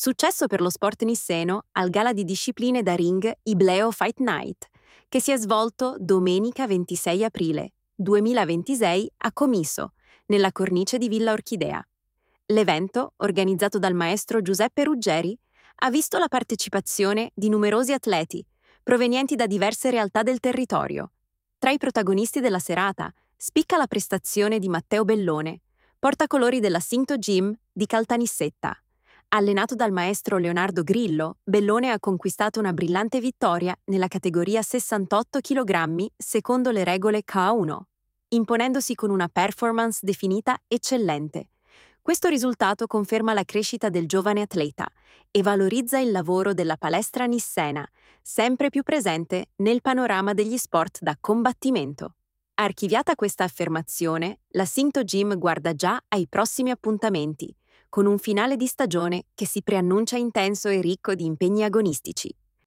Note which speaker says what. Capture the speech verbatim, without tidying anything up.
Speaker 1: Successo per lo sport nisseno al gala di discipline da ring Ibleo Fight Night, che si è svolto domenica ventisei aprile duemilaventisei a Comiso, nella cornice di Villa Orchidea. L'evento, organizzato dal maestro Giuseppe Ruggeri, ha visto la partecipazione di numerosi atleti, provenienti da diverse realtà del territorio. Tra i protagonisti della serata spicca la prestazione di Matteo Bellone, portacolori della Sinto Gym di Caltanissetta. Allenato dal maestro Leonardo Grillo, Bellone ha conquistato una brillante vittoria nella categoria sessantotto chilogrammi secondo le regole K uno, imponendosi con una performance definita eccellente. Questo risultato conferma la crescita del giovane atleta e valorizza il lavoro della palestra nissena, sempre più presente nel panorama degli sport da combattimento. Archiviata questa affermazione, la Sinto Gym guarda già ai prossimi appuntamenti, con un finale di stagione che si preannuncia intenso e ricco di impegni agonistici.